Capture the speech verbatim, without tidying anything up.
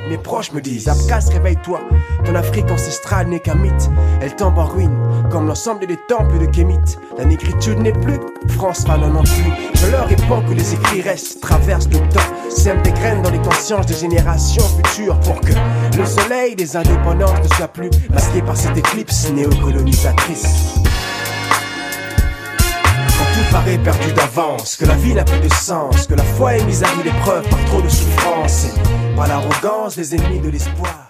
Mes proches me disent Abkhaz, réveille-toi, ton Afrique ancestrale n'est qu'un mythe. Elle tombe en ruine, comme l'ensemble des temples de Kémit. La négritude n'est plus, France va non plus. Je leur réponds que les écrits restent, traversent le temps, sèment des graines dans les consciences des générations futures, pour que le soleil des indépendances ne soit plus masqué par cette éclipse néocolonisatrice. Tout paraît perdu d'avance, que la vie n'a plus de sens, que la foi est mise à rude épreuve par trop de souffrance et par l'arrogance des ennemis de l'espoir.